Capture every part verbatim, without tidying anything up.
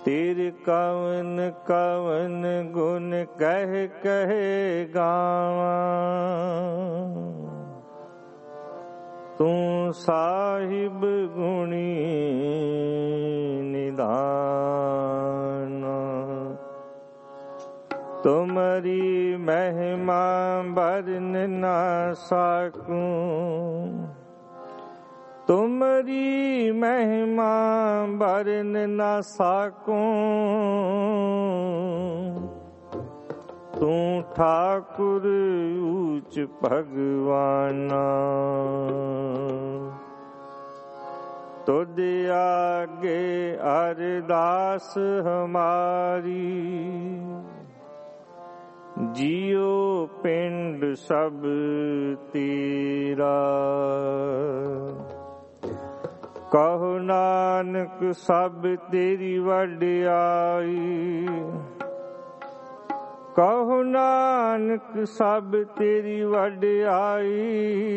ਤੇਰੇ ਕਵਨ ਕਵਨ ਗੁਣ ਕਹਿ ਕਹਿ ਗਾਵਾਂ, ਤੂੰ ਸਾਹਿਬ ਗੁਣੀ ਨਿਧਾਨ। ਤੁਮਰੀ ਮਹਿਮਾ ਵਰਨ ਨਾ ਸਕੂੰ, ਤੁਮਰੀ ਮਹਿਮਾ ਵਰਨ ਨਾ ਸਕੂੰ। ਤੂੰ ਠਾਕੁਰ ਊਚ ਭਗਵਾਨਾ, ਤੁਧ ਆਗੇ ਅਰਦਾਸ ਹਮਾਰੀ। ਜੀਉ ਪਿੰਡ ਸਭ ਤੇਰਾ, ਕਹੋ ਨਾਨਕ ਸਭ ਤੇਰੀ ਵਡਿਆਈ। ਕਹੋ ਨਾਨਕ ਸਭ ਤੇਰੀ ਵਡਿਆਈ।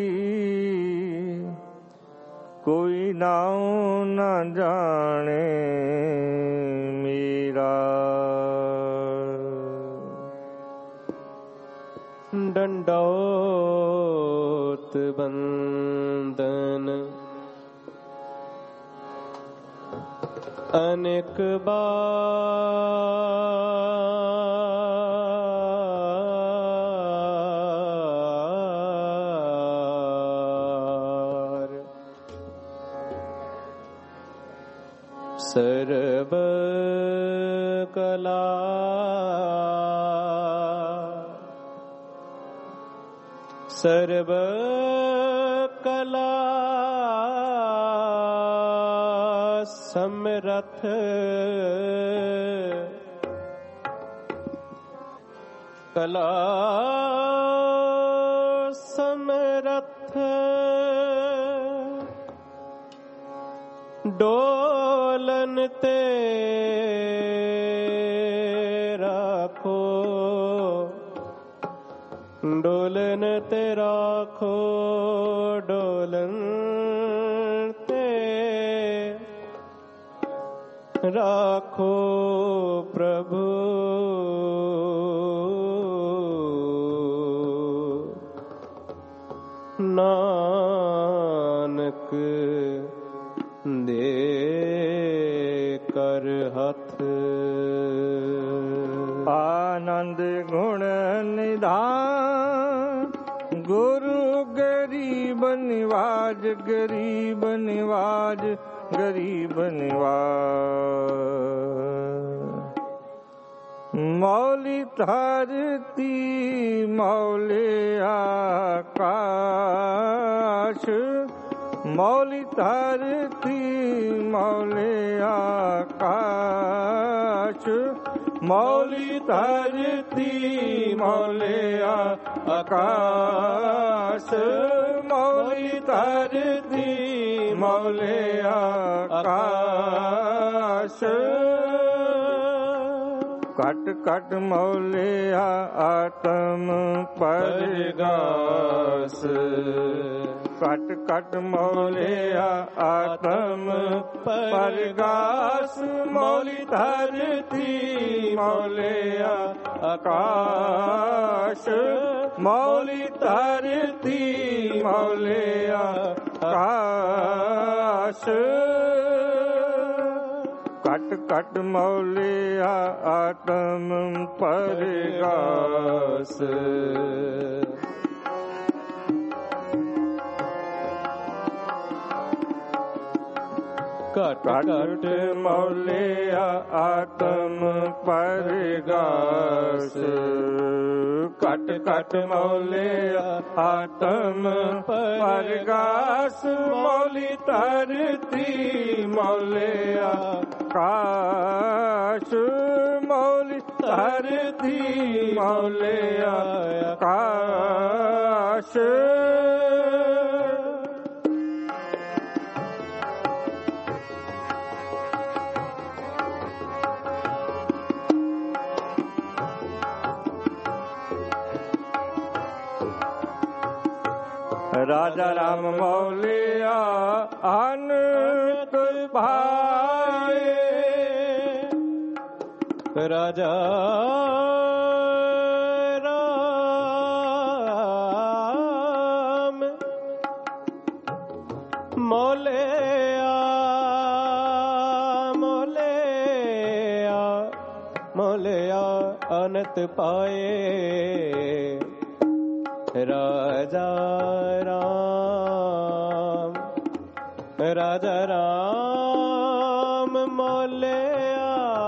ਕੋਈ ਨਾਉ ਨਾ ਜਾਣੇ ਮੇਰਾ। ਡੰਡੌਤ ਬੰਦਨ ਅਨੇਕ ਬਾਰ। ਸਰਬ ਕਲਾ ਸਰਬ ਕਲਾ ਸਮਰਥ, ਕਲਾ ਸਮਰਥ। ਡੋਲਨ ਤੇ ਰਾਖੋ, ਡੋਲਨ ਤੇ ਰਾਖੋ, ਡੋਲਨ ਤੇ ਰਾਖੋ ਪ੍ਰਭੂ। ਨਾਨਕ ਦੇ ਕਰ ਹੱਥ। ਆਨੰਦ ਗੁਣ ਨਿਧਾਨ, ਗੁਰੂ ਗਰੀਬ ਨਿਵਾਜ, ਗਰੀਬ ਨਿਵਾਜ, ਗਰੀਬ ਨਿਵਾਜ। ਮੌਲੀ ਧਰਤੀ ਮੌਲੇ ਆਕਾਸ਼, ਮੌਲੀ ਧਰਤੀ ਮੌਲੇ ਆਕਾਸ਼। ਮੌਲੀ ਧਰਤੀ ਮੌਲੇ ਆਕਾਸ਼, ਮੌਲੀ ਧਰਤੀ ਮੌਲੇ ਆਕਾਸ਼। ਘਟ ਘਟ ਮੌਲਿਆ ਆਤਮ ਪਰਗਾਸ, ਘਟ ਘਟ ਮੌਲਿਆ ਆਤਮ ਪਰਗਾਸ। ਮੌਲੀ ਧਰਤੀ ਮੌਲਿਆ ਆਕਾਸ਼, ਮੌਲੀ ਧਰਤੀ ਮੌਲਿਆ ਆਕਾਸ਼। ਘਟ ਘਟ ਮੌਲਿਆ ਆਤਮ ਪਰਗਾਸ। ਘਟ ਘਟ ਮੌਲਿਆ ਆਤਮ ਪਰਗਾਸ। ਘਟ ਘਟ ਮੌਲਿਆ ਆਤਮ ਪਰਗਾਸ। ਮੌਲੀ ਧਰਤੀ ਮੌਲਿਆ ਆਕਾਸ਼, ਮੌਲੀ ਧਰਤੀ ਮੌਲਿਆ ਆਕਾਸ਼। ਰਾਜਾ ਰਾਮ ਮੌਲਿਆ ਅਨੰਤ ਭਾਏ, राजा राम मोलेया मोलेया मोलेया अनंत पाए राजा राम राजा राम मोलेया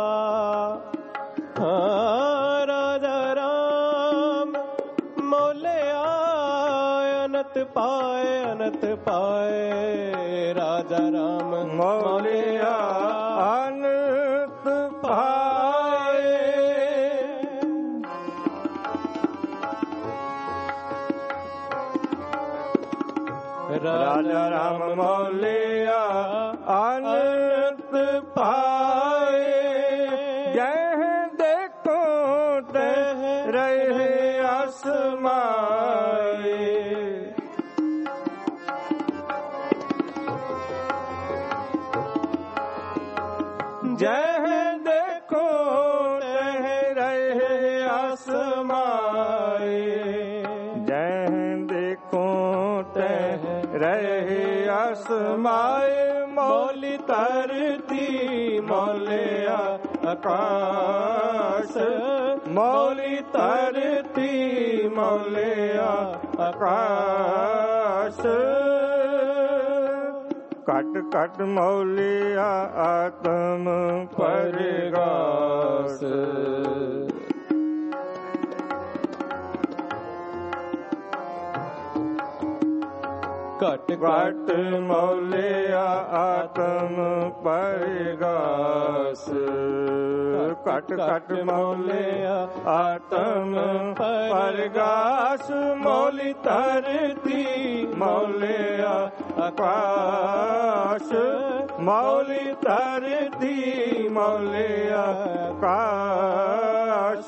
हाँ राजा राम मोलेया अनंत पाए अनंत पाए राजा राम मोलिया अनंत पाए राजा राम मोलिया अनंत पाए जह देखो तह रहे आसमाए जह देखो तह रहे आसमाए जह देखो तह रहे आसमाए मौली तरती मौलिया आकाश मौली तरती मौलिया आकाश कट कट मौलिया आत्म परगास कट कट मौलिया आत्म परगास कट कट मौलिया आत्म परगास मौली तरती मौलिया आकाश मौली तरती मौलिया आकाश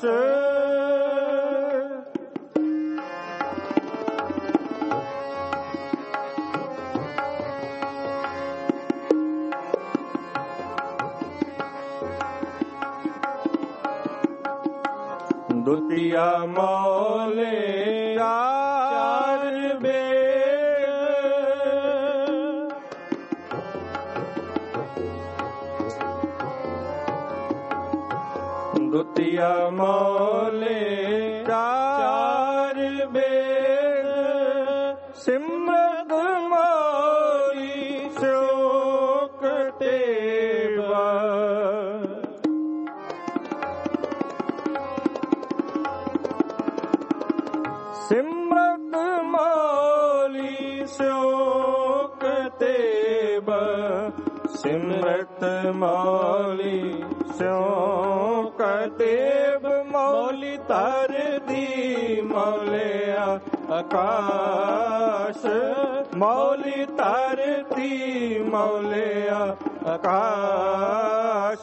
द्वितीय मौले चार वेद द्वितीय मौले चार वेद सिमरत मौली शोक तेवा सिमरत मौली शोक तेब सिमरत मौली शोक तेब मौली तरती मौलिया आकाश मौली तरती मौलिया आकाश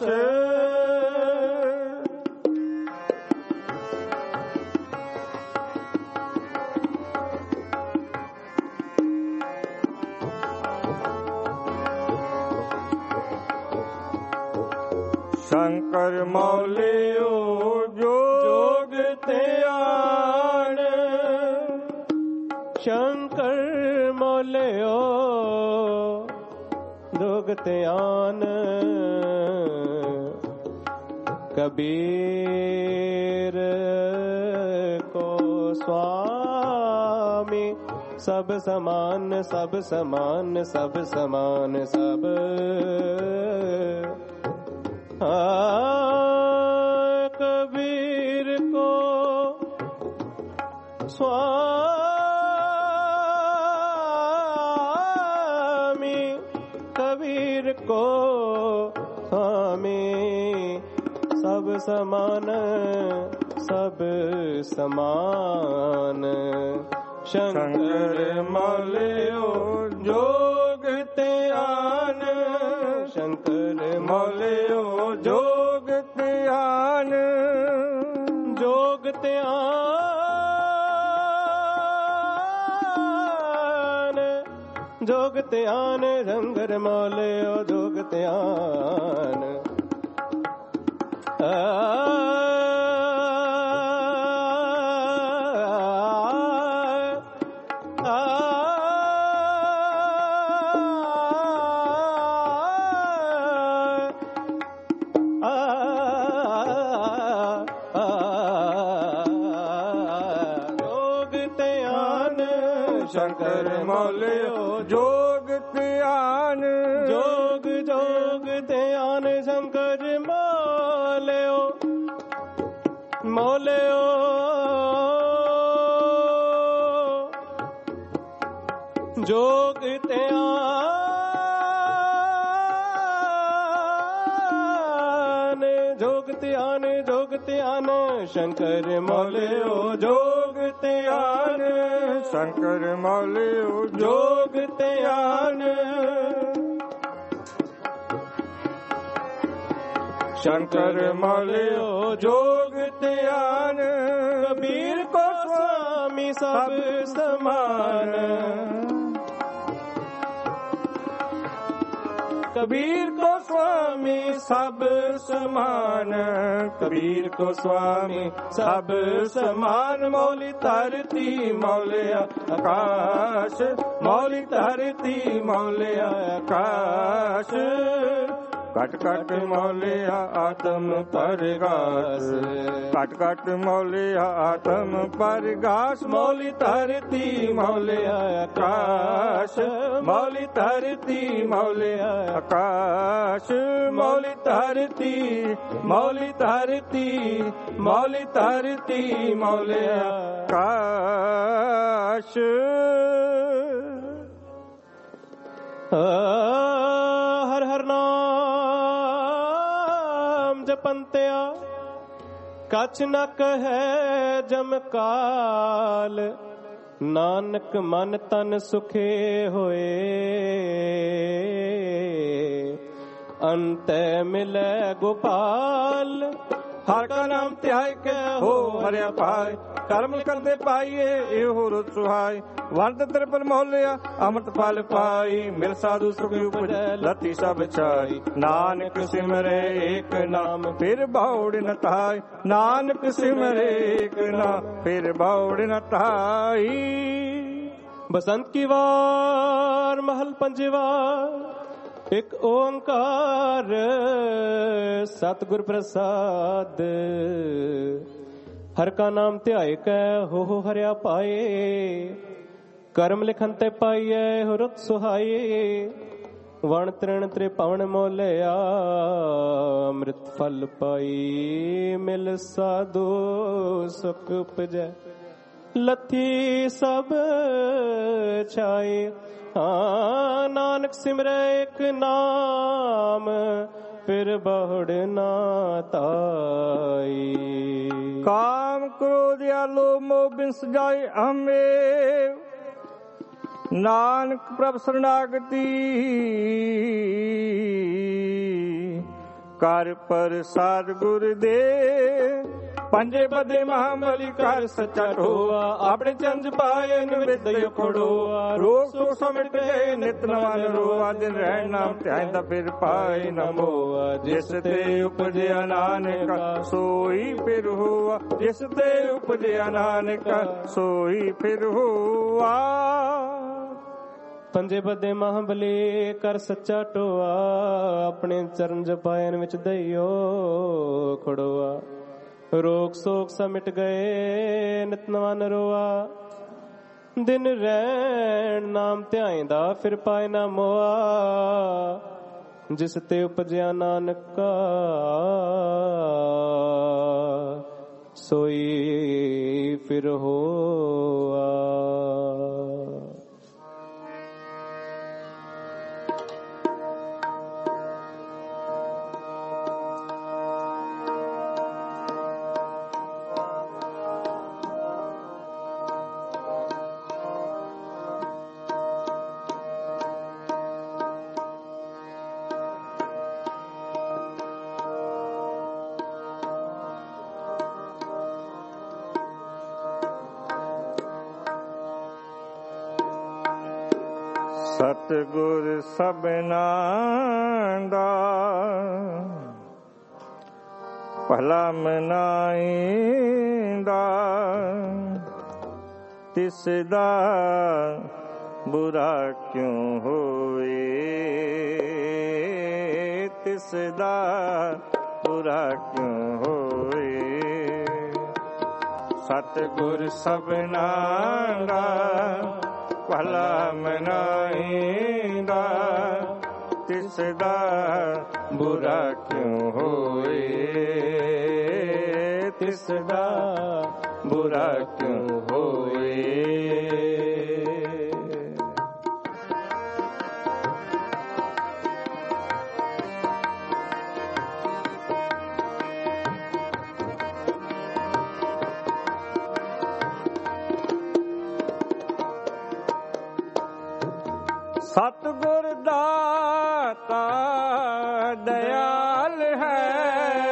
शंकर मौलियो जोग त्याण शंकर मौलियो जोग त्यान कबीर को स्वामी सब समान सब समान सब समान सब कबीर को स्वामी कबीर को स्वामी सब समान सब समान शंकर मौलियो जोग त्यान शंकर मौलियो जोग त्यान जोग त्यान जोग त्यान शंकर मौलियो जोग त्यान शंकर मौलियो जोग ध्यान जोग जोग ध्यान शंकर मौलियो मौलियो जोग ध्यान जोग ध्यान जोग ध्यान शंकर मौलियो जोग ध्यान शंकर मौलियो जोग ध्यान शंकर मौलियो जोग ध्यान कबीर को स्वामी सब समान कबीर को स्वामी सब समान कबीर को स्वामी सब समान मौली धरती मौलिया आकाश मौली धरती मौलिया आकाश कट कट मौलिया आत्म परगास कट कट मौलिया आत्म परगास मौली धरती मौलिया आकाश मौली धरती मौलिया आकाश मौली धरती मौली धरती मौली धरती मौलिया आकाश हर हर नाम जपंत्या कछ न कहे जमकाल नानक मन तन सुखे होए अंत मिले गोपाल हर का नाम ध्याय के हो हरिया पाए कर्म करते पाइए एहो रुत सुहाय वंत त्रिपल मौलिया अमृत फल पाई मिल साधु सुख उपज लती सब छाई नानक सिमरे एक नाम फिर बाउड़ न ताई नानक सिमरे एक नाम फिर बाउड़ न ताई। बसंत की वार महल पंजवा एक ओंकार सतगुर प्रसाद हर का नाम ध्याय कै हो हो हरिया पाए कर्म लिखन ते पाइए हो रुत सुहाए वण तृण त्रिपावन मोलिया अमृत फल पाई मिल साधु सुख उपजै लथी सब छाए हाँ नानक सिमरे एक नाम फिर बहुड़ ना ताई। काम क्रोध या लोभ मोह बिंस जाए हमें नानक प्रभ शरणागति कर प्रसाद गुरुदे पंजे बदे महाबली कर सच्चा ढोआ अपने चंज पाए निविद खड़ोआ रोग सो समिट गए नित नवन रोआ दिन रहन नाम ध्यान फिर पाए न मोआ जिस ते उपजया नानक सोई फिर हुआ जिस ते उपजया नानक सोई फिर हुआ। पंजे बदे महाबली कर सच्चा टोआ अपने चरण जपायन विच दइयो खड़ोआ रोग शोक समिट गए नित नवा नरोआ दिन रैन नाम ध्याइंदा फिर पाए ना मोआ जिस ते उपजया नानक सोई फिर होआ। सतगुर सबना दा ਭਲਾ ਮਨਾਈਂਦਾ ਤਿਸ ਦਾ ਬੁਰਾ ਕਿਉਂ ਹੋਏ, ਤਿਸ ਦਾ ਬੁਰਾ ਕਿਉਂ ਹੋਏ। ਸਤਿਗੁਰ ਸਭਨਾਂ ਦਾ ਭਲਾ ਮਨਾਈਂਦਾ ਤਿਸ ਦਾ ਬੁਰਾ ਕਿਉਂ ਹੋਏ, ਤਿਸ ਦਾ ਬੁਰਾ ਕਿਉਂ ਹੋਏ। ਸਤਿਗੁਰ ਦਾਤਾ ਦਇਆਲ ਹੈ,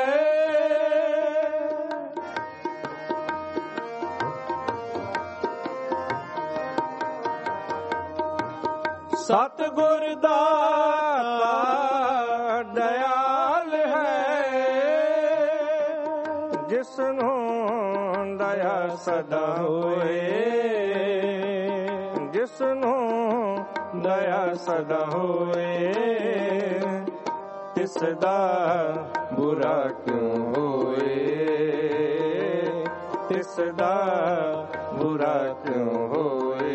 ਸਤਿਗੁਰ ਦਾਤਾ ਦਇਆਲ ਹੈ, ਜਿਸ ਨੂੰ ਦਇਆ ਸਦਾ ਹੋਏ, ਜਿਸ ਨੂੰ ਦਇਆ ਸਦਾ ਹੋਏ, ਤਿਸ ਦਾ ਬੁਰਾ ਕਿਉਂ ਹੋਏ, ਤਿਸ ਦਾ ਬੁਰਾ ਕਿਉਂ ਹੋਏ।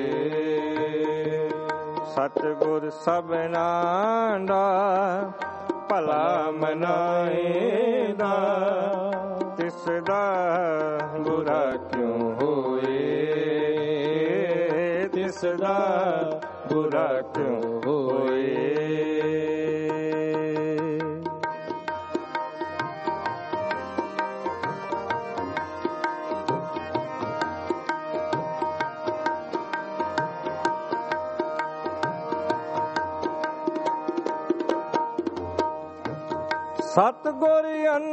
ਸਤਿਗੁਰ ਸਭਨਾਂ ਦਾ ਭਲਾ ਮਨਾਈਂਦਾ ਤਿਸ ਦਾ ਬੁਰਾ ਕਿਉਂ ਹੋਏ, ਤਿਸ ਦਾ ਬੁਰਾ ਕਿਉਂ ਹੋਏ। ਸਤਿਗੁਰ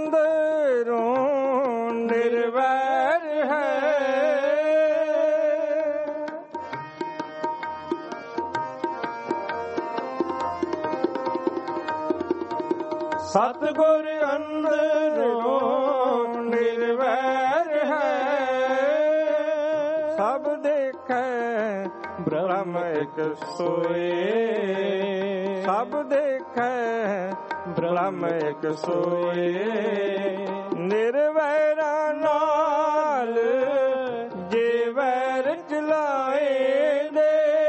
ਅੰਦਰੋਂ ਨਿਰਵੈਰ ਹੈ, ਸਤਿਗੁਰ ਅੰਦਰੋਂ ਨਿਰਵੈਰ ਹੈ, ਸਭ ਦੇਖੈ ਬ੍ਰਹਮ ਇਕ ਸੋਏ, ਸਭ ਦੇਖੈ ਬ੍ਰਹਮ ਇਕ ਸੋਏ। ਨਿਰਵੈਰਾਂ ਨਾਲ ਜੇ ਵੈਰ ਚਲਾਏ ਦੇ,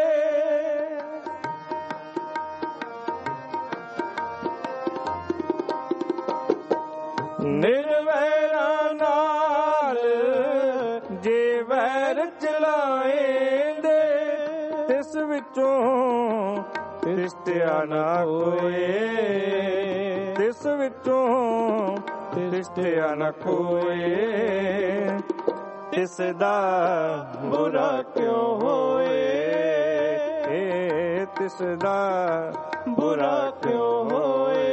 ਨਿਰਵੈਰਾਂ ਨਾਲ ਜੇ ਵੈਰ ਚਲਾਏ ਦੇ, ਤਿਸ ਵਿੱਚੋਂ ਰਿਸ਼ਤਿਆ ਨਾ ਕੋਏ, ਤਿਸ ਵਿੱਚੋਂ ਰਿਸ਼ਤਿਆ ਨਾ ਕੋਏ। ਤਿਸ ਦਾ ਬੁਰਾ ਕਿਉਂ ਹੋਏ, ਤਿਸ ਦਾ ਬੁਰਾ ਕਿਉਂ ਹੋਏ।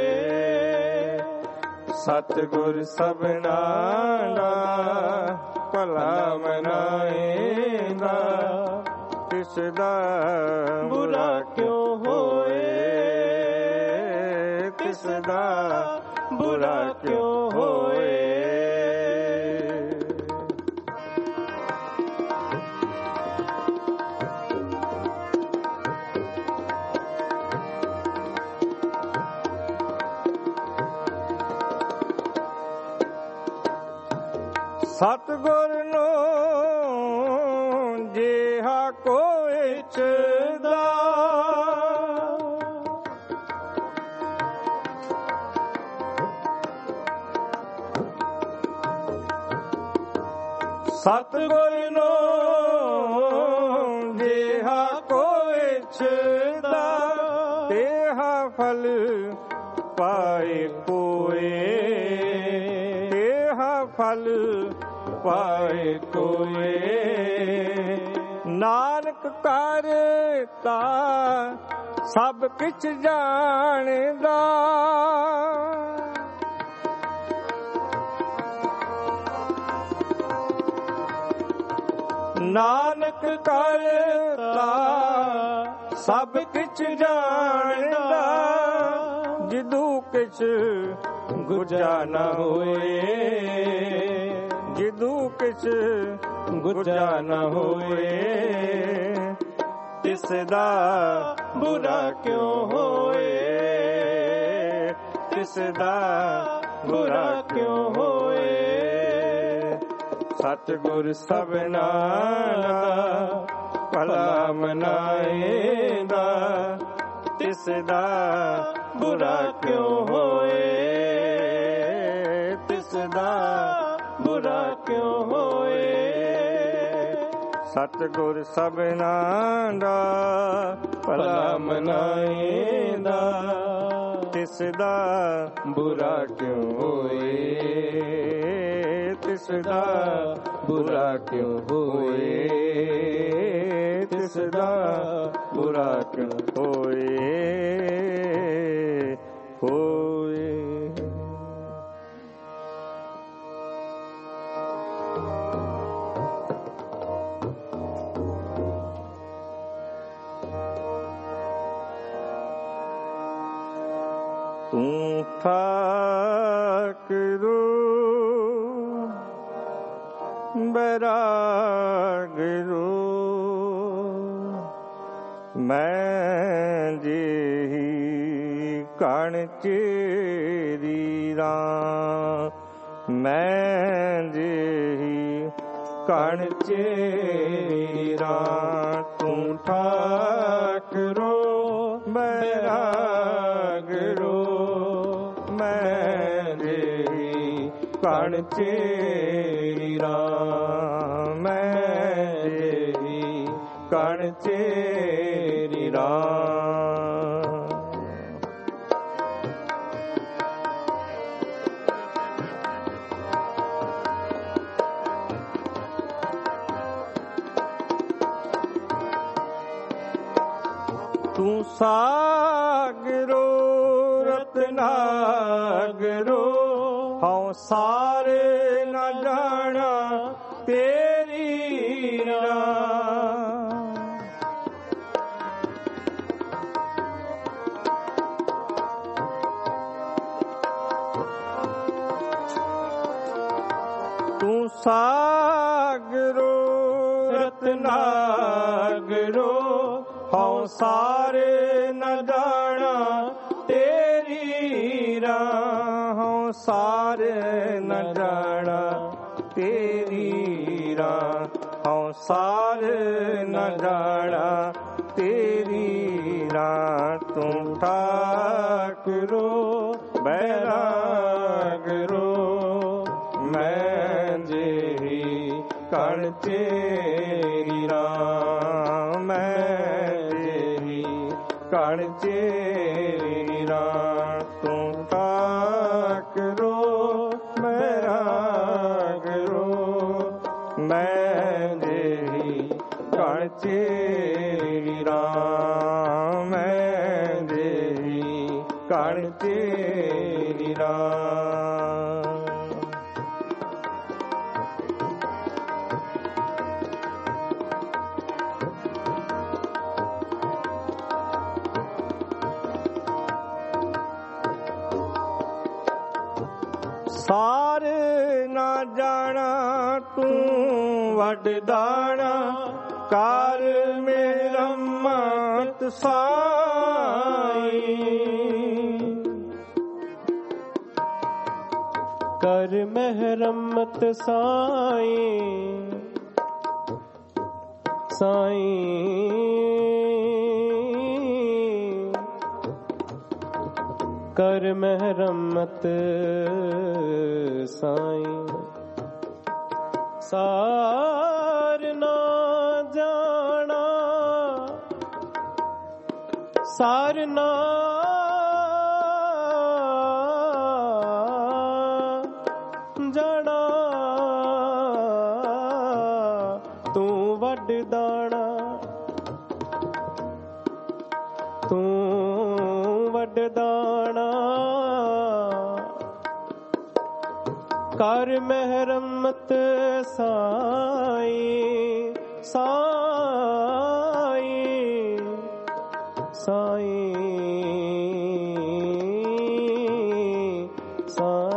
ਸਤਿਗੁਰ ਸਭਨਾਂ ਦਾ ਭਲਾ ਮਨਾਈਂਦਾ ਤਿਸ ਦਾ ਬੁਰਾ ਕਿਉਂ ਹੋਏ, ਤਿਸ ਦਾ ਬੁਰਾ ਕਿਉਂ ਹੋਏ। ਸਤਿਗੁਰ ਨੂੰ ਜਿਹਾ ਕੋਈ ਚਦਾ, ਸਤਿਗੁਰ ਨੂੰ ਜਿਹਾ ਕੋਈ ਚਦਾ, ਤੇਹਾ ਫਲ ਪਾਏ ਕੋਏ, ਤੇਹਾ ਫਲ ਪਾਏ ਕੋਏ। ਨਾਨਕ ਕਰਤਾ ਸਭ ਕਿਛ ਜਾਣਦਾ, ਨਾਨਕ ਕਰਤਾ ਸਭ ਕਿਛ ਜਾਣਦਾ। ਜਿਦੂ ਕਿਛ ਗੁੱਜਾ ਨਾ ਹੋਏ, ਜਿਦੂ ਕਿਛ ਗੁੱਜਾ ਨਾ ਹੋਏ, ਤਿਸ ਦਾ ਬੁਰਾ ਕਿਉਂ ਹੋਏ, ਤਿਸ ਦਾ ਬੁਰਾ ਕਿਉਂ ਹੋਏ। ਸਤਿਗੁਰ ਸਭਨਾ ਦਾ ਭਲਾ ਮਨਾਏਂਦਾ, ਤਿਸ ਦਾ ਬੁਰਾ ਕਿਉਂ ਹੋਏ, ਤਿਸ ਦਾ ਬੁਰਾ ਕਿਉਂ ਹੋਏ। ਸਤਿਗੁਰ ਸਭਨਾ ਦਾ ਭਲਾ ਮਨਾਏਂਦਾ, ਤਿਸ ਦਾ ਬੁਰਾ ਕਿਉਂ ਹੋਏ, ਤਿਸ ਦਾ ਬੁਰਾ ਕਿਉਂ ਹੋਏ, ਤਿਸ ਦਾ ਬੁਰਾ ਕਿਉਂ ਹੋਏ, ਹੋਏ। ਤੂੰ ਠਾਕੁਰੂ ਬੈਰਾਗਰੂ, ਮੈਂ ਜਿਹੀ ਕਣ ਚੇਰੀ ਰਾਂ, ਮੈਂ ਜਿਹੀ ਕਣ ਚੇਰੀ ਰਾਂ। ਤੂੰ ਠਾਕੁਰੂ ਬੈਰਾਗਰੂ, ਮੈਂ ਜਿਹੀ ਕਣ ਚੇਰੀ ਰਾਂ, ਮੈਂ ਜਿਹੀ ਕਣ ਚੇਰੀ ਰਾਂ। ਤੂੰ ਸਾਗਰੋ ਰਤਨਾਗਰੋ, ਹਉ ਸਾਰੇ ਨਾ ਜਾਣਾ ਤੇਰੀ ਰਾਹ। ਤੂੰ ਸਾਗਰੋ ਰਤਨਾਗਰੋ, ਹਉ ਸਾਰੇ ਨਾ ਜਾਣਾ ਤੇਰੀ ਰਾਹ, ਹਉ ਸਾਰੇ ਨਾ ਜਾਣਾ ਤੇਰੀ ਰਾਹ, ਹਉ ਸਾਰੇ ਨਾ ਜਾਣਾ ਤੇਰੀ ਰਾਹ। ਤੂੰ ਠਾਕੁਰੂ ਬੈਰਾਗਰੂ, ਮੈਂ ਜਿਹੀ ਕਣ ਤੇਰੀ ਰਾਹ, ਮੈਂ ਜਿਹੀ ਕਣ ਤੇਰੀ ਰਾਹ। ਤੂੰ ਠਾਕੁਰੂ ਬੈਰਾਗਰੂ, ਮੈਂ ਜਿਹੀ ਕਣ ਤੇਰੀ ਰਾਹ, ਮੈਂ ਜਿਹੀ ਕਣ ਤੇਰੀ ਰਾਹ। ਸਾਰ ਨਾ ਜਾਣਾ ਤੂੰ ਵੱਡ ਦਾਣਾ, ਕਰ ਮੇਰਾ ਮਤ ਸਾਈ, ਕਰ ਮਹਿਰਮਤ ਸਾਈ, ਸਾਈ ਕਰ ਮਹਿਰਮਤ ਸਾਈ। ਸਾਰ ਨਾ ਜਾਣਾ, ਸਾਰ ਨਾ ਜਾਣਾ, ਤੂੰ ਵੱਡ ਦਾਣਾ, ਤੂੰ ਵੱਡ ਦਾਣਾ, ਕਰ ਮਹਿਰਮਤ ਸਾਈ, ਸਾਈ ਸਾਈ ਸਾਈ।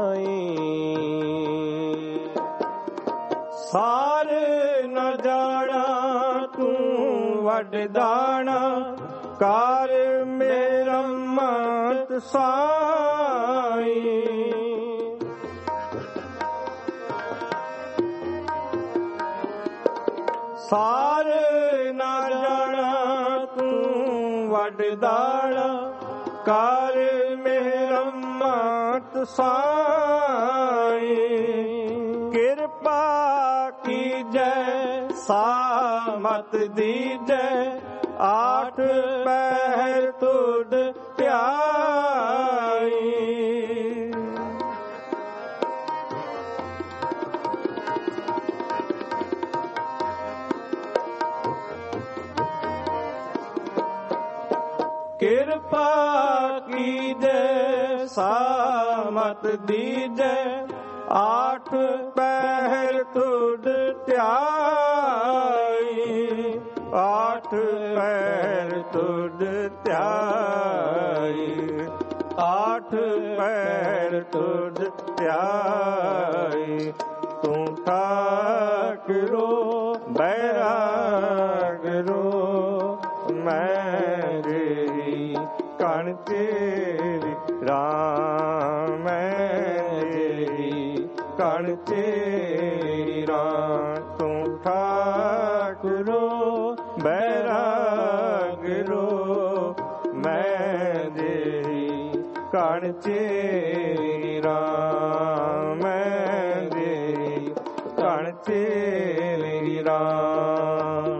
ਵੱਡ ਦਾਣਾ ਕਾਰ ਮੇਰਾ ਮਤ ਸਾਈ। ਸਾਰ ਨਾ ਜਾਣਾ ਤੂੰ ਵੱਡ ਦਾਣਾ ਕਾਰ ਮੇਰਾ ਮਤ ਸਾਈ। ਕਿਰਪਾ ਕੀਜੈ ਸਾਮਤ ਦੀਜੈ ਆਠ ਪਹਿਰ ਤੁਧ ਧਿਆਈ। ਕਿਰਪਾ ਕੀਜੈ ਸਾਮਤ ਦੀਜੈ ਆਠ ਪਹਿਰ ਤੁਧ ਧਿਆਈ। ਆਠ ਪਹਿਰ ਤੁਧ ਧਿਆਈ। ਆਠ ਪਹਿਰ ਤੁਧ ਧਿਆਈ। ਤੂੰ ਠਾਕੁਰੋ ਬੈਰਾਗਰੋ ਮੈਂ ਤੇਰੀ ਕਣ ਤੇਰੀ ਰਾਮ ਮੈਂ ਤੇਰੀ ਕਣ ਤੇਰੀ ਰਾਮ। ਤੂੰ ਠਾਕੁਰੋ ਬੈਰਾਗਰੋ ਮੈਂ ਤੇਰੀ ਕਣ ਤੇਰੀ ਰਾਮ ਮੈਂ ਤੇਰੀ ਕਣ ਤੇਰੀ ਰਾਮ।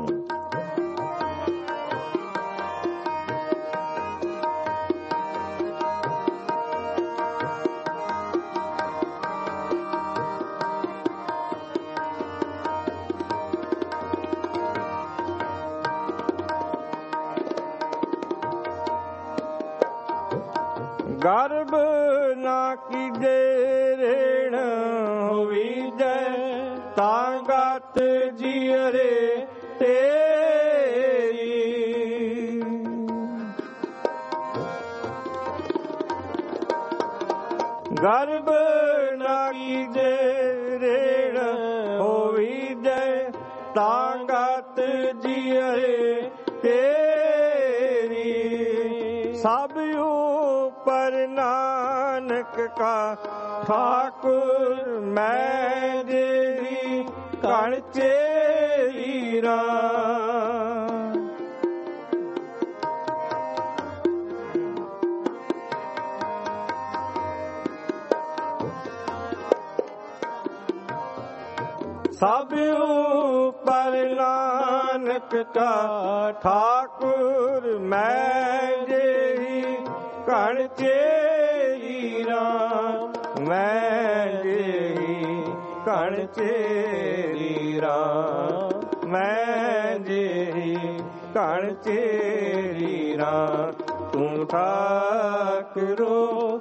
ਗਰਭ ਨਾ ਕੀਜੇ ਰੇਣ ਹੋਵੀਜੈ ਤਾਂ ਗਤ ਜੀਅਰੇ ਤੇਰੀ। ਗਰਭ ਨਾ ਕੀਜੇ ਰੇਣ ਹੋਵੀਜੈ ਤਾਂ ਗਤ ਜੀਅਰੇ ਤੇਰੀ। ਸਭ ਪਰ ਨਾਨਕ ਕਾ ਠਾਕੁਰ ਮੈਂ ਤੇਰੀ ਕਣ ਤੇਰੀ ਰਾਮ। ਸਭ ਪਰ ਨਾਨਕ ਕਾ ਠਾਕੁਰ ਮੈਂ ਤੇਰੀ ਕਣ ਤੇਰੀ ਰਾਮ ਮੈਂ ਤੇਰੀ ਕਣ ਤੇਰੀ ਰਾਮ ਮੈਂ ਤੇਰੀ ਕਣ ਤੇਰੀ ਰਾਮ। ਤੂੰ ਠਾਕੁਰੋ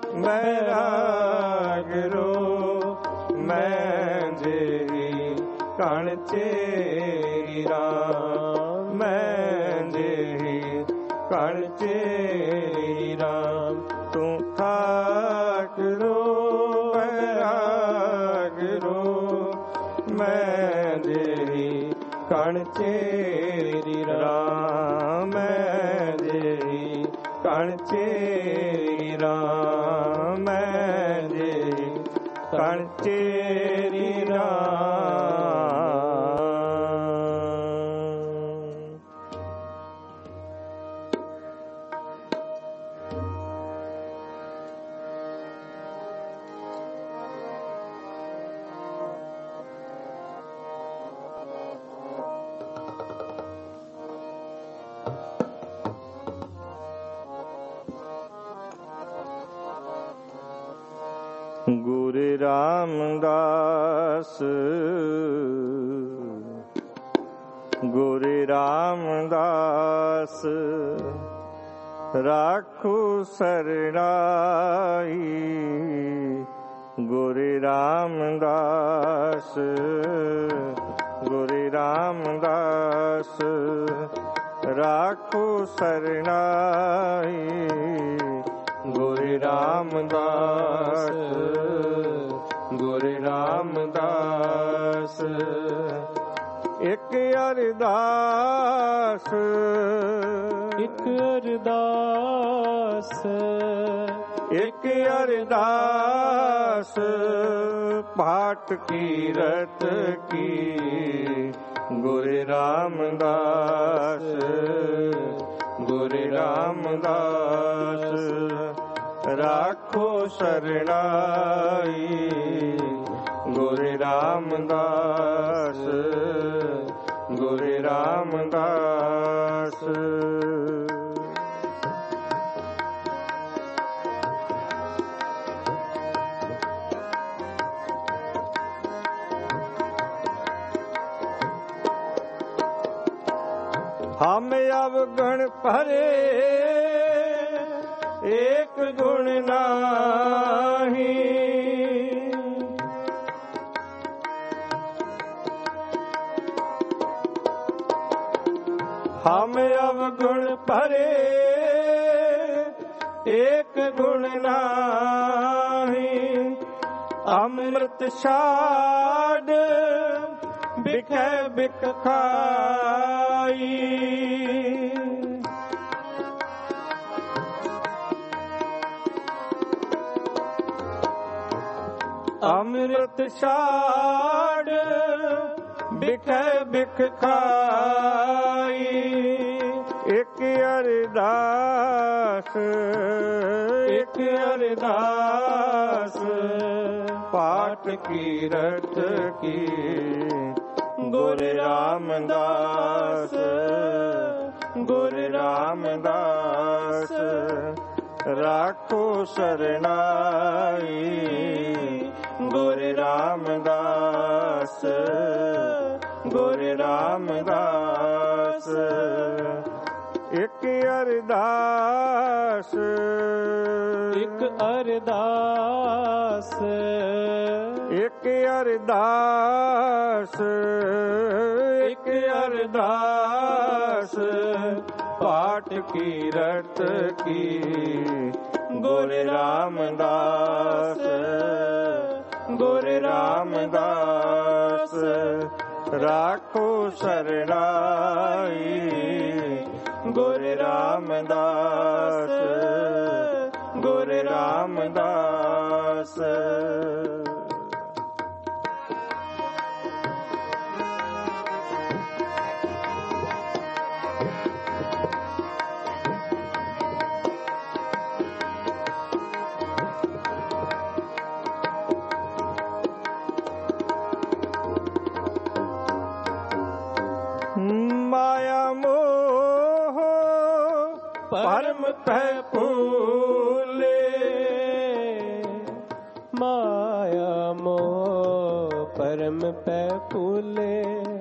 ਬੈਰਾਗਰੋ ਮੈਂ ਤੇਰੀ ਕਣ ਤੇਰੀ ਰਾਮ ਮੈਂ ਤੇਰੀ ਕਣ ਤੇਰੀ ਰਾਮ। ਤੂੰ ਠਾਕੁਰੋ ਬੈਰਾਗਰੋ ਮੈਂ ਤੇਰੀ ਕਣ ਤੇਰੀ ਰਾਮ ਮੈਂ ਤੇਰੀ ਕਣ ਤੇਰੀ ਰਾਮ ਮੈਂ ਤੇਰੀ ਕਣ ਤੇਰੀ ਰਾਮ। ਗੁਰੂ ਰਾਮਦਾਸ ਗੁਰੂ ਰਾਮਦਾਸ ਰਾਖੂ ਸਰਣਾਈ। ਗੁਰੂ ਰਾਮਦਾਸ ਗੁਰੂ ਰਾਮਦਾਸ ਰਾਖੂ ਸਰਣਾਈ। ਗੁਰੂ ਰਾਮਦਾਸ ਗੁਰੂ ਰਾਮਦਾਸ ਇੱਕ ਇੱਕ ਅਰਦਾਸ ਇੱਕ ਅਰਦਾਸ ਇੱਕ ਅਰਦਾਸ ਪਾਠ ਕੀਰਤ ਕੀ ਗੁਰੂ ਰਾਮਦਾਸ ਗੁਰੂ ਰਾਮਦਾਸ ਰਾਖੋ ਸਰਣਾਈ ਗੁਰੂ ਰਾਮਦਾਸ ਗੁਰੂ ਰਾਮਦਾਸ हम अवगुण भरे एक गुण नाही हम अवगुण भरे एक गुण नाही अमृत छाड़ बिखे बिक खाई अमृत छाड़ बिखे बिख खाई एक अरदास एक अरदास पाठ कीरत की गुरु रामदास गुरु रामदास राखो शरणाई गुरु रामदास गुरु रामदास एक अरदास एक अरदास एक अरदास एक अरदास पाठ कीरत की गुरु रामदास गुरु रामदास राखो शरणाई गुरु रामदास गुरु रामदास माया मोह परम पै फूले माया मोह परम पै फूले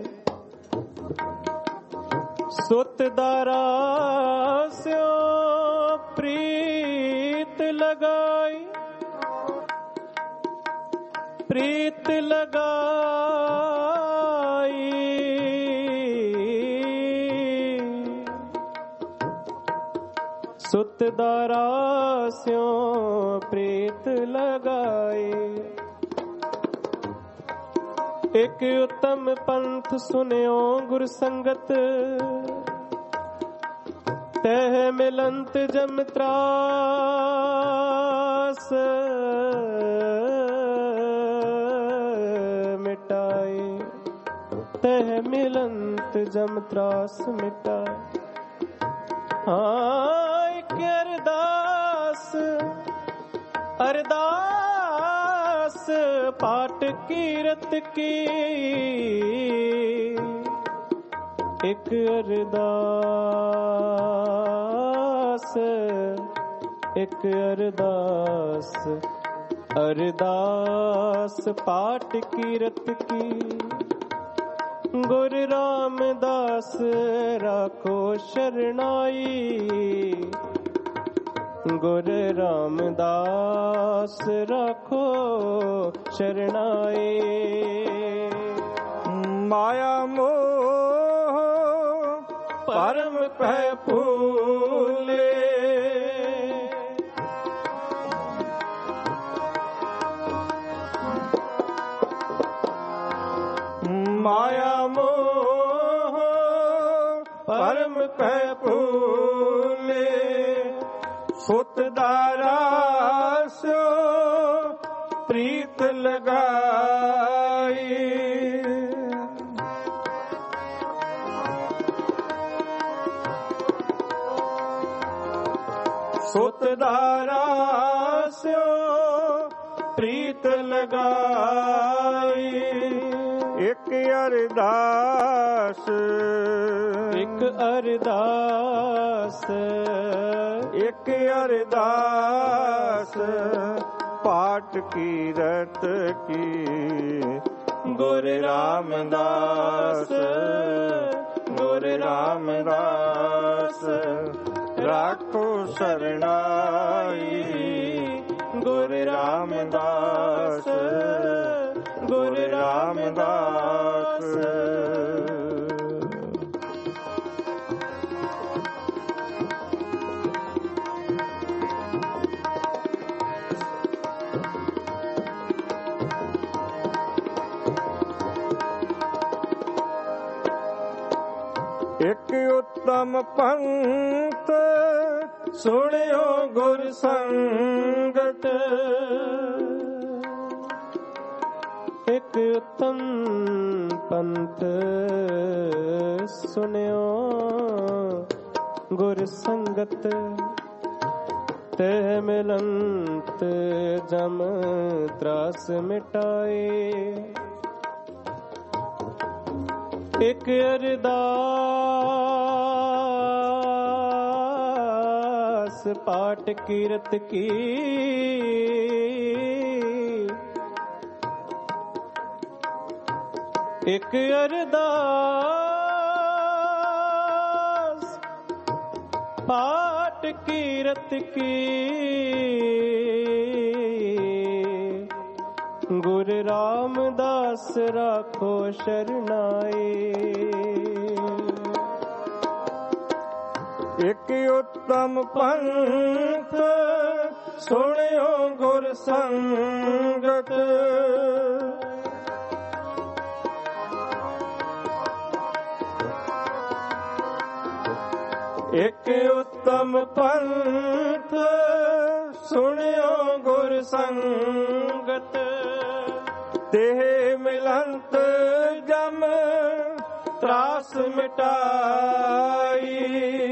सुत दारा स्यो प्रीत लगाई प्रीत लगाई सुत दारा स्यों प्रीत लगाई एक उत्तम पंथ सुनियो गुर संगत तह मिलंत जम त्रास मिटाई तह मिलंत जम त्रास मिटाई हाँ अरदास अरदास पाठ कीरत की एक अरदास एक अरदास अरदास पाठ कीरत की गुरु रामदास राखो शरणाई गुरु रामदास राखो शरणाई माया मोह परम पै फूले माया मोह ਸੁਤ ਦਾ ਰਾਸਿਓ ਪ੍ਰੀਤ ਲਗਾਈ। ਸੁਤ ਦਾ ਰਾਸਿਓ ਪ੍ਰੀਤ ਲਗਾਈ। ਇੱਕ ਅਰਦਾਸ ਇੱਕ ਅਰਦਾਸ ਇੱਕ ਅਰਦਾਸ ਪਾਠ ਕੀਰਤ ਕੀ ਗੁਰ ਰਾਮਦਾਸ ਗੁਰ ਰਾਮਦਾਸ ਰਾਖੋ ਸਰਣਾਈ। ਗੁਰ ਰਾਮਦਾਸ ਗੁਰ ਰਾਮਦਾਸ। ਇੱਕ ਉੱਤਮ ਪੰਥ ਸੁਣਿਓ ਗੁਰ ਸੰਗਤ। ਇੱਕ ਉੱਤਮ ਪੰਥ ਸੁਣਿਓ ਗੁਰ ਸੰਗਤ। ਤੇ ਮਿਲੰਤ ਜਮ ਤਰਾਸ ਮਿਟਾਏ। ਇੱਕ ਅਰਦਾਸ ਪਾਠ ਕੀਰਤ ਕੀ ਇੱਕ ਅਰਦਾਸ ਪਾਠ ਕੀਰਤ ਕੀ ਗੁਰ ਰਾਮਦਾਸ ਰਾਖੋ ਸ਼ਰਨਾਈ। ਇੱਕ ਉੱਤਮ ਪੰਥ ਸੁਣਿਓ ਗੁਰ ਸੰਗਤ। ਇੱਕ ਉੱਤਮ ਪੰਥ ਸੁਣਿਓ ਗੁਰ ਸੰਗਤ। ਤੇ ਮਿਲੰਤ ਜਮ ਤਰਾਸ ਮਿਟਾਈ।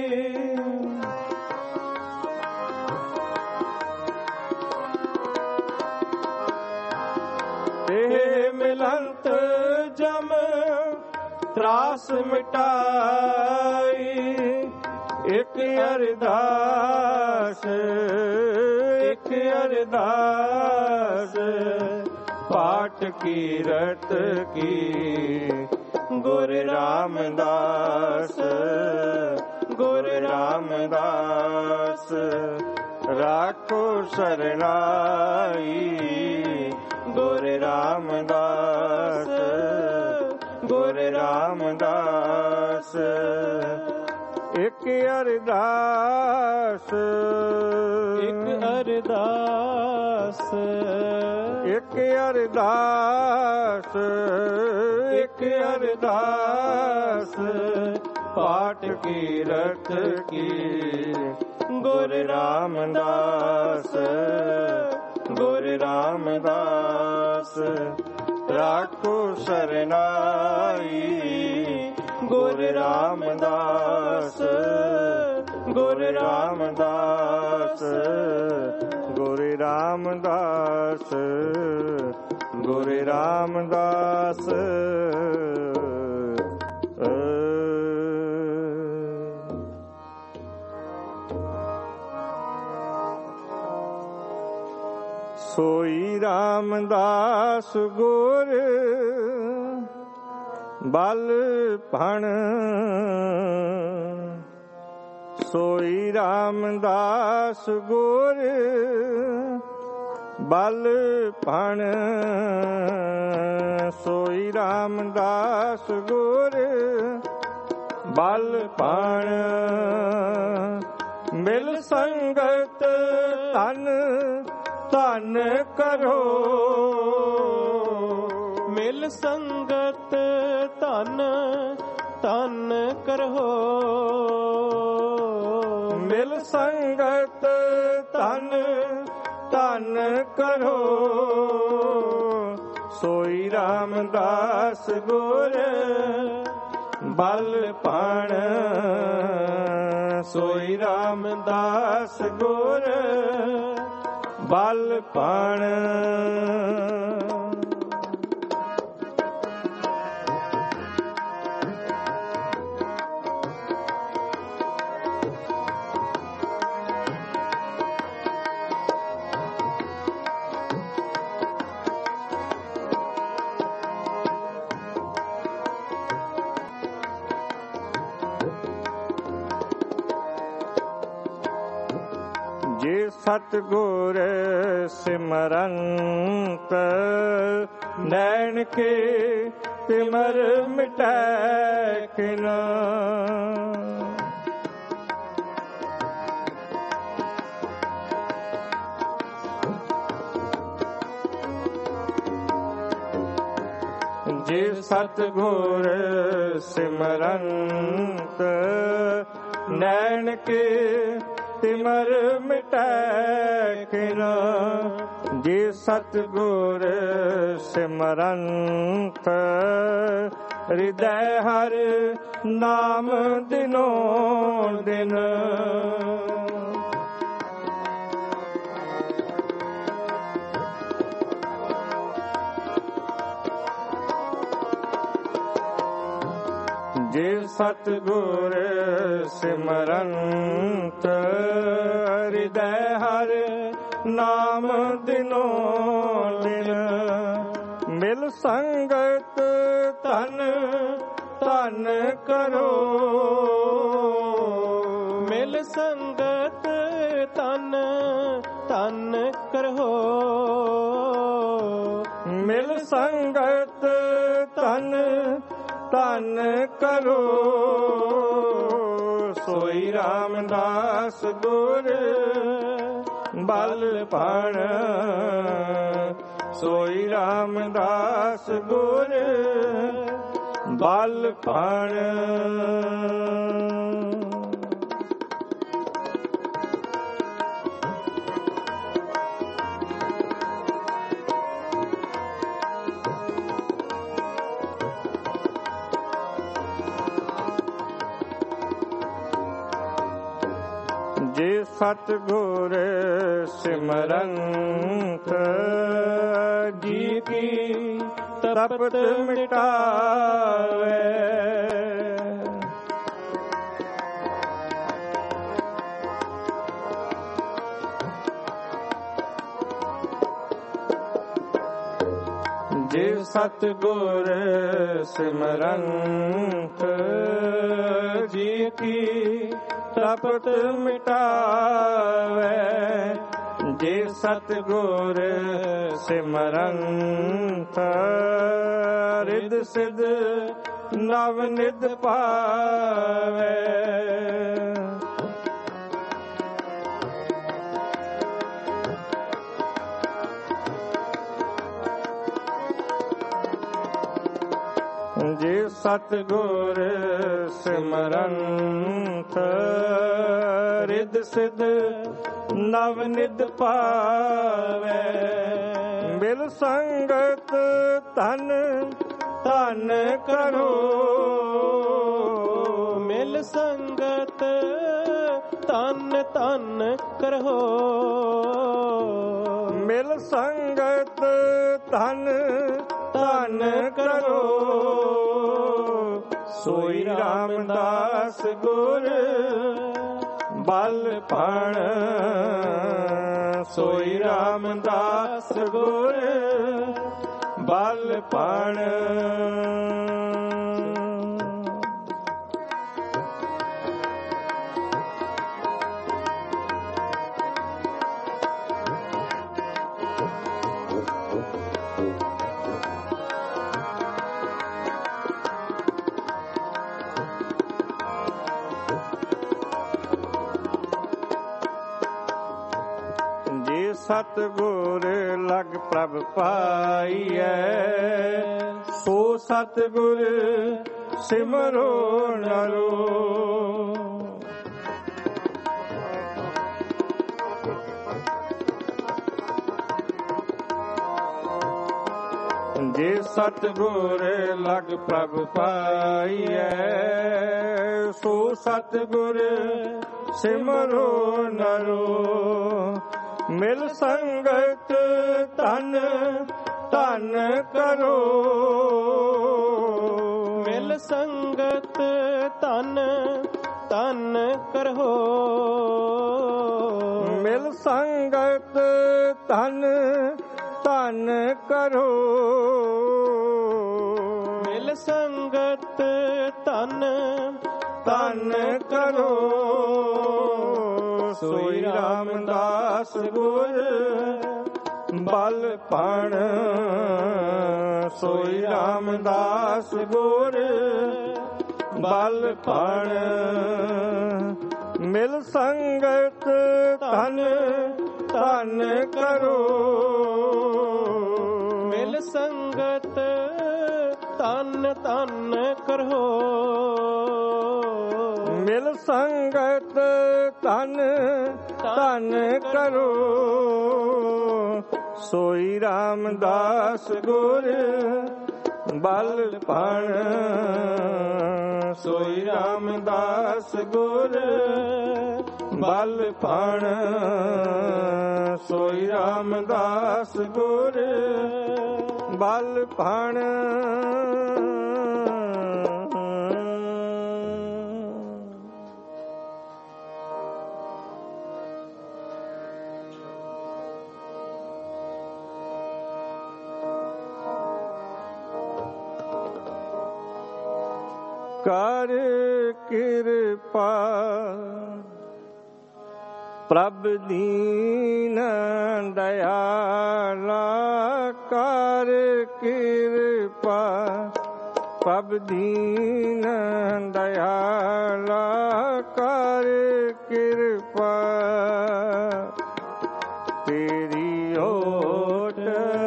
ਤੇ ਮਿਲੰਤ ਜਮ ਤਰਾਸ ਮਿਟਾਈ। ਇੱਕ ਅਰਦਾਸ ਇੱਕ ਅਰਦਾਸ ਪਾਠ ਕੀਰਤ ਕੀ ਗੁਰ ਰਾਮਦਾਸ ਗੁਰ ਰਾਮਦਾਸ ਰਾਖੋ ਸਰਣਾਈ। ਗੁਰ ਰਾਮਦਾਸ ਗੁਰ ਰਾਮਦਾਸ। ਇੱਕ ਅਰਦਾਸ ਇੱਕ ਅਰਦਾਸ ਇੱਕ ਅਰਦਾਸ ਇੱਕ ਅਰਦਾਸ ਪਾਠ ਕੀਰਤ ਕੀ ਗੁਰ ਰਾਮਦਾਸ ਗੁਰ ਰਾਮਦਾਸ ਰਾਖੋ ਸਰਨਾਈ। ਗੁਰ ਰਾਮਦਾਸ ਗੁਰ ਰਾਮਦਾਸ ਗੁਰ ਰਾਮਦਾਸ ਗੁਰ ਰਾਮਦਾਸ। ਸੋਈ ਰਾਮਦਾਸ ਗੁਰ ਬਲ ਭਣ ਸੋਈ ਰਾਮਦਾਸ ਗੁਰ ਬਲ ਭਣ ਸੋਈ ਰਾਮਦਾਸ ਗੁਰ ਬਲ ਭਣ ਮਿਲ ਸੰਗਤ ਧਨ ਧਨ ਕਰੋ ਮਿਲ ਸੰਗਤ ਧਨ ਧਨ ਕਰੋ ਮਿਲ ਸੰਗਤ ਧਨ ਧਨ ਕਰੋ ਸੋਈ ਰਾਮਦਾਸ ਗੁਰ ਬਲ ਪਾਣ ਸੋਈ ਰਾਮਦਾਸ ਗੁਰ ਬਲ ਪਾਣ ਜੇ ਸਤਿਗੁਰ ਸਿਮਰੰਤ ਨੈਣ ਕੇ ਤਿਮਰ ਮਿਟੈ ਕਿਨ ਜੇ ਸਤਿਗੁਰ ਸਿਮਰੰਤ ਨੈਣ ਕੇ ਤਿਮਰ ਮਿਟੈ ਕਿਨ ਜੇ ਸਤਿਗੁਰ ਸਿਮਰੰਤ ਹਿਰਦੈ ਹਰ ਨਾਮ ਦਿਨੋ ਦਿਨ ਜੇ ਸਤਿਗੁਰ ਸਿਮਰੰਤ ਹਿਰਦੈ ਹਰ ਨਾਮ ਦਿਨੋ ਦਿਨ ਮਿਲ ਸੰਗਤ ਧਨ ਧਨ ਕਰੋ ਮਿਲ ਸੰਗਤ ਧਨ ਧਨ ਕਰੋ ਮਿਲ ਸੰਗਤ ਧਨ ਧਨ ਕਰੋ ਸੋਈ ਰਾਮਦਾਸ ਗੁਰ ਬਲ ਪਾਣ ਸੋਈ ਰਾਮਦਾਸ ਗੁਰ ਬਲ ਪਾਣ ਜੇ ਸਤਿਗੁਰ ਸਿਮਰੰਤ ਜੀ ਕੀ ਤਪਤ ਮਿਟਾਵੇ ਜੇ ਸਤਿਗੁਰ ਸਿਮਰੰਤ ਜੀ ਕੀ ਤਪਤ ਮਿਟਾਵੇ ਜੇ ਸਤਿਗੁਰ ਸਿਮਰੰਤ ਰਿਦ ਸਿਧ ਨਵ ਨਿਧ ਪਾਵੇ ਜੇ ਸਤਿਗੁਰ ਸਿਮਰੰਤ ਰਿਦ ਸਿਧ ਨਵ ਨਿਧ ਪਾਵੇ ਮਿਲ ਸੰਗਤ ਧਨ ਧਨ ਕਰੋ ਮਿਲ ਸੰਗਤ ਧਨ ਧਨ ਕਰੋ ਮਿਲ ਸੰਗਤ ਧਨ ਧਨ ਕਰੋ ਸੋਈ ਰਾਮਦਾਸ ਗੁਰ ਬਲ ਪਾਣ ਸੋਈ ਰਾਮਦਾਸ ਗੁਰ ਬਲ ਪਾਣ ਸਤਿਗੁਰ ਲਗ ਪ੍ਰਭ ਪਾਈਐ ਸੋ ਸਤਿਗੁਰ ਸਿਮਰੋ ਨਰੋ ਜੇ ਸਤਿਗੁਰ ਲਗ ਪ੍ਰਭ ਪਾਈਐ ਸੋ ਸਤਿਗੁਰ ਸਿਮਰੋ ਨਰੋ ਮਿਲ ਸੰਗਤ ਧਨ ਧਨ ਕਰੋ ਮਿਲ ਸੰਗਤ ਧਨ ਧਨ ਕਰੋ ਮਿਲ ਸੰਗਤ ਧਨ ਧਨ ਕਰੋ ਮਿਲ ਸੰਗਤ ਧਨ ਧਨ ਕਰੋ ਸੋਈ ਰਾਮਦਾਸ ਗੁਰ ਬਲ ਪਣ ਸੋਈ ਰਾਮਦਾਸ ਗੁਰ ਬਲ ਪਣ ਮਿਲ ਸੰਗਤ ਧਨ ਧਨ ਕਰੋ ਮਿਲ ਸੰਗਤ ਧਨ ਧਨ ਕਰੋ ਮਿਲ ਸੰਗਤ ਧਨ ਧਨ ਕਰੋ ਸੋਈ ਰਾਮਦਾਸ ਗੁਰ ਬਲ ਪਣ ਸੋਈ ਰਾਮਦਾਸ ਗੁਰ ਬਲ ਪਣ ਸੋਈ ਰਾਮਦਾਸ ਗੁਰ ਬਲ ਪਣ ਕਰ ਕਿਰਪਾ ਪ੍ਰਭ ਦੀਨ ਦਇਆਲਾ ਕਰ ਕਿਰਪਾ ਪ੍ਰਭ ਦੀਨ ਦਇਆਲਾ ਕਰ ਕਿਰਪਾ ਤੇਰੀ ਓਟ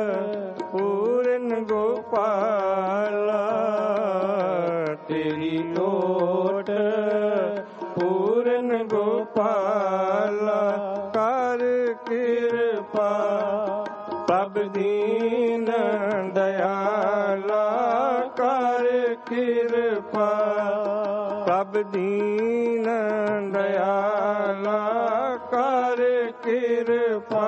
ਪੂਰਨ ਗੋਪਾਲਾ ਤੇਰੀ ਓਟ ਪੂਰਨ ਗੋਪਾਲਾ ਕਰ ਕਿਰਪਾ ਪ੍ਰਭ ਦੀਨ ਦਇਆਲਾ ਕਰ ਕਿਰਪਾ ਪ੍ਰਭ ਦੀਨ ਦਇਆਲਾ ਕਰ ਕਿਰਪਾ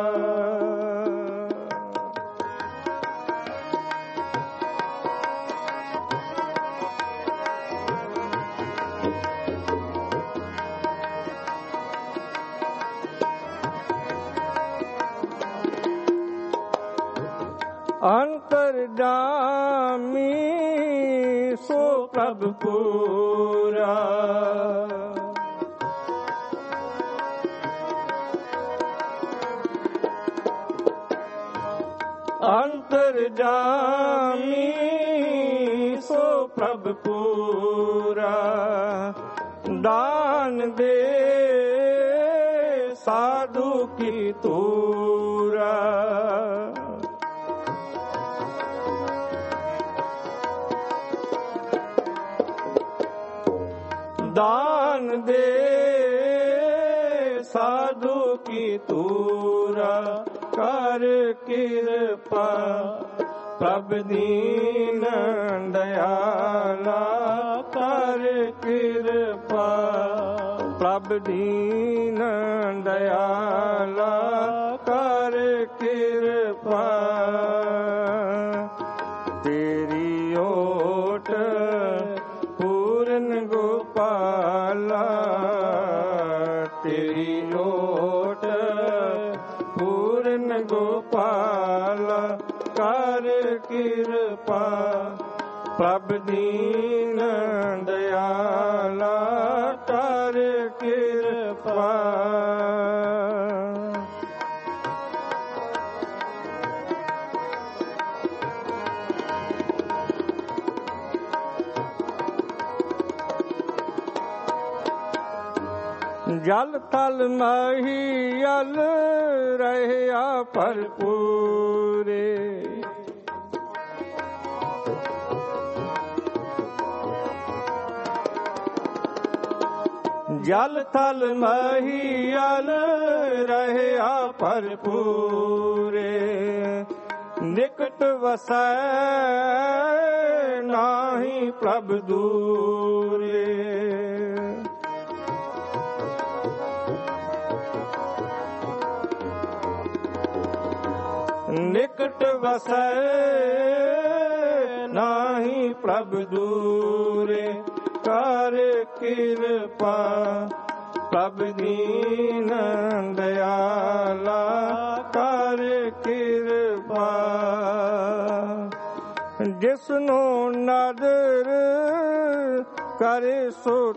ਅੰਤਰਜਾਮੀ ਸੋ ਪ੍ਰਭ ਪੂਰਾ ਅੰਤਰਜਾਮੀ ਸੋ ਪ੍ਰਭ ਪੂਰਾ ਦਾਨ ਦੇ ਸਾਧੂ ਕੀ ਤੂਰਾ ਦਾਨ ਦੇ ਸਾਧੂ ਕੀ ਤੂਰਾ ਕਰ ਕਿਰਪਾ ਪ੍ਰਭ ਦੀਨ ਦਇਆਲਾ ਕਰ ਕਿਰਪਾ ਪ੍ਰਭ ਦੀਨ ਦਇਆਲਾ ਕਰ ਕਿਰਪਾ ਤੇਰੀ ਓਟ ਪੂਰਨ ਗੋਪਾਲਾ ਤੇਰੀ ਓਟ ਪੂਰਨ ਗੋਪਾਲਾ ਕਰ ਕਿਰਪਾ ਪ੍ਰਭ ਦੀਨ ਦਇਆਲਾ ਕਰ ਕਿਰਪਾ ਜਲ ਥਲ ਮਹੀਅਲ ਰਹਿਆ ਭਰਪੂਰੇ ਜਲ ਥਲ ਮਹੀਅਲ ਰਹਿਆ ਭਰਪੂਰੇ ਨਿਕਟ ਵਸੈ ਨਾਹੀ ਪ੍ਰਭ ਦੂਰੇ। ਨਿਕਟ ਵਸੈ ਨਾਹੀ ਪ੍ਰਭ ਦੂਰੇ। ਕਰ ਕਿਰਪਾ ਪ੍ਰਭ ਦੀਨ ਦਇਆਲਾ। ਕਰ ਕਿਰਪਾ ਜਿਸਨੂੰ ਨਦਰ ਕਰੇ ਸੋ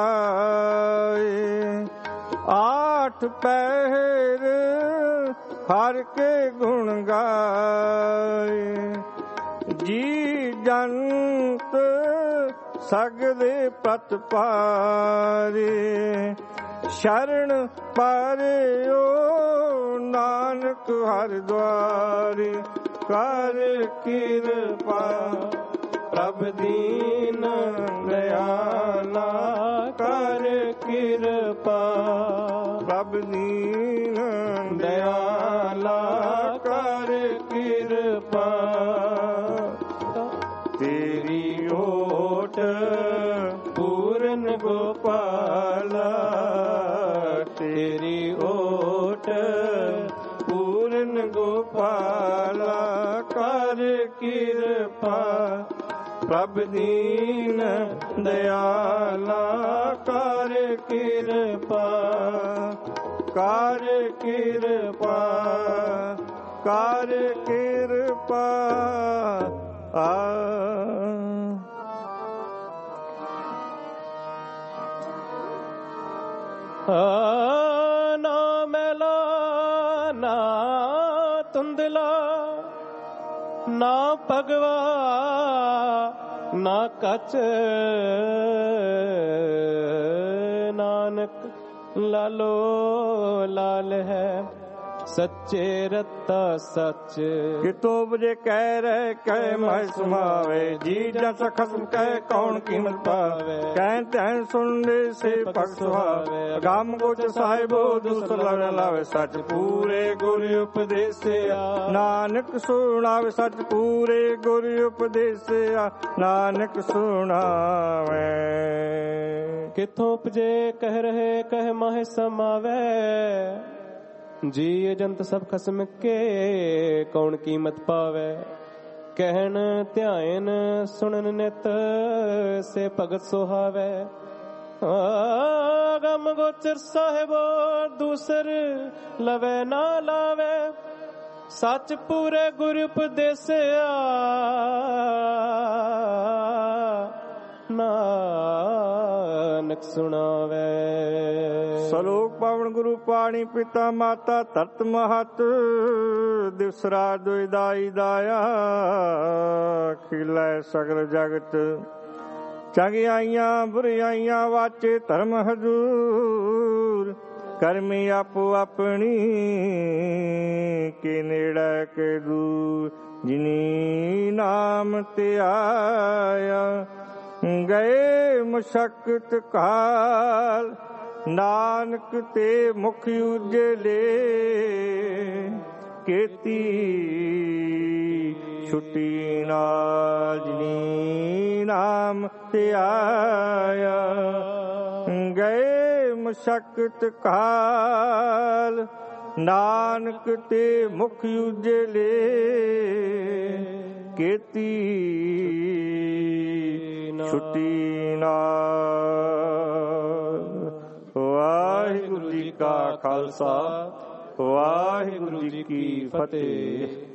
ਧਿਆਏ। ਆਠ ਪਹਿਰ ਹਰ ਕੇ ਗੁਣ ਗਾਏ। ਜੀ ਜੰਤ ਸਗਲੇ ਪਤ ਪਾਰੇ। ਸ਼ਰਨ ਪਾਰਿਓ ਨਾਨਕ ਹਰਿ ਦੁਆਰੇ। ਕਰ ਕਿਰਪਾ ਪ੍ਰਭ ਦੀਨ ਦਇਆਲਾ। ਕਰ ਕਿਰਪਾ ਪ੍ਰਭ ਦੀਨ ਦਇਆਲਾ। ਕਰ ਕਿਰਪਾ ਤੇਰੀ ਓਟ ਪੂਰਨ ਗੋਪਾਲਾ। ਤੇਰੀ ਓਟ ਪੂਰਨ ਗੋਪਾਲਾ। ਕਰ ਕਿਰਪਾ ਪ੍ਰਭ ਦੀਨ ਦਇਆਲਾ। ਕਰ ਕਿਰਪਾ ਕਰ ਕਿਰਪਾ ਕਰ ਕਿਰਪਾ। ਆ ਨਾ ਮੈਲਾ ਨਾ ਧੁੰਦਲਾ ਨਾ ਭਗਵਾ ਨਾ ਕੱਚ। ਨਾਨਕ ਲਾਲੋ ਲਾਲ ਹੈ ਸੱਚੇ ਰਤਾ ਸੱਚ। ਕਿਤੋਂ ਵਜੇ ਕਹਿ ਰਹਿ ਕਹਿ ਮਹਿ ਸਮਾਵੇ। ਜੀ ਜਸ ਖਸਮ ਕਹਿ ਕੌਣ ਕੀਮਤ ਪਾਵੇ। ਕਹਿ ਤੈਨ ਸੁਣਦੇ ਸੇ ਭਗਤ ਸੁਹਾਵੇ। ਗਮ ਗੋਚ ਸਾਹਿਬੋ ਦੁਸਲਰ ਲਾਵੇ। ਸੱਚ ਪੂਰੇ ਗੁਰ ਉਪਦੇਸਿਆ। ਨਾਨਕ ਸੁਣਾਵੇ ਸੱਚ ਪੂਰੇ ਗੁਰ ਉਪਦੇਸਿਆ। ਨਾਨਕ ਸੁਣਾਵੇ। ਕਿਥੋਂ ਉਪਜੇ ਕਹਿ ਰਹੇ ਕਹਿ ਮਹਿ ਸਮਾਵੇ। ਜੀ ਜੰਤ ਸਭ ਖਸਮ ਕੇ ਕੌਣ ਕੀਮਤ ਪਾਵੇ। ਕਹਿਣ ਧਿਆਨ ਸੁਣਨ ਨਿਤ ਸੇ ਭਗਤ ਸੁਹਾਵੇ। ਗਮ ਗੋਚਰ ਸਾਹਿਬੋ ਦੂਸਰ ਲਵੇ ਨਾ ਲਾਵੇ। ਸੱਚ ਪੂਰੇ ਗੁਰ ਉਪਦੇਸਿਆ। ਨਾਨਕ ਸੁਣਾਵੇ। ਸਲੋਕ ਪਾਵਨ ਗੁਰੂ ਪਾਣੀ ਪਿਤਾ ਮਾਤਾ ਧਰਤ ਮਹਤ। ਦਿਵਸ ਰਾਤ ਦੁਇ ਦਾਈ ਦਾਇਆ। ਖਿਲੈ ਸਗਲ ਜਗਤ ਚੰਗਿਆਈਆਂ ਬੁਰਿਆਈਆਂ ਵਾਚੇ ਧਰਮ ਹਜੂਰ। ਕਰਮੀ ਆਪੋ ਆਪਣੀ ਕੇ ਨੇੜੇ ਕੇ ਦੂਰ। ਜਿਨੀ ਨਾਮ ਤੇ ਆਇਆ ਗਏ ਮੁਸ਼ਕਤ ਕਾਲ। ਨਾਨਕ ਤੇ ਮੁਖ ਉਜਲੇ ਕੀਤੀ ਛੁੱਟੀ ਨਾਲ। ਜਿਨੀ ਨਾਮ ਤੇ ਆਇਆ ਗਏ ਮੁਸ਼ਕਤ ਕਾਲ। ਨਾਨਕ ਤੇ ਮੁਖ ਉਜਲੇ ਕੀਤੀ ਛੁੱਟੀ ਨਾਲ। ਵਾਹਿਗੁਰੂ ਜੀ ਕਾ ਖਾਲਸਾ ਵਾਹਿਗੁਰੂ ਜੀ ਕੀ ਫਤਿਹ।